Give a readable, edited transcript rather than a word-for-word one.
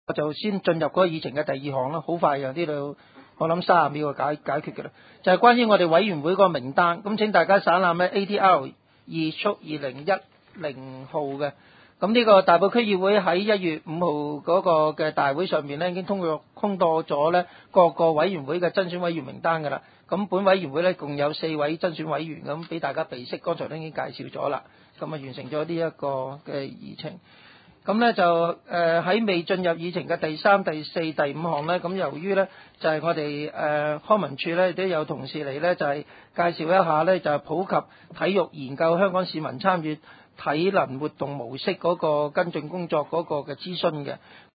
就先進入嗰個議程嘅第二項啦，好快嘅呢度，我諗30秒就解決嘅啦。就係關於我哋委員會個名單，咁請大家省覽咧 ADR 2/2010號嘅。咁呢個大埔區議會喺1月5號嗰個嘅大會上面咧，已經通過咗咧各個委員會嘅增選委員名單㗎啦。咁本委員會咧共有4位增選委員，咁俾大家備悉，剛才都已經介紹咗啦。咁啊完成咗呢一個嘅議程。咁咧就喺未進入議程嘅第3、第4、第5項咧，咁由於咧就係我哋康文署咧都有同事嚟咧，就係介紹一下咧就係普及體育研究香港市民參與體能活動模式嗰個跟進工作嗰個嘅諮詢嘅。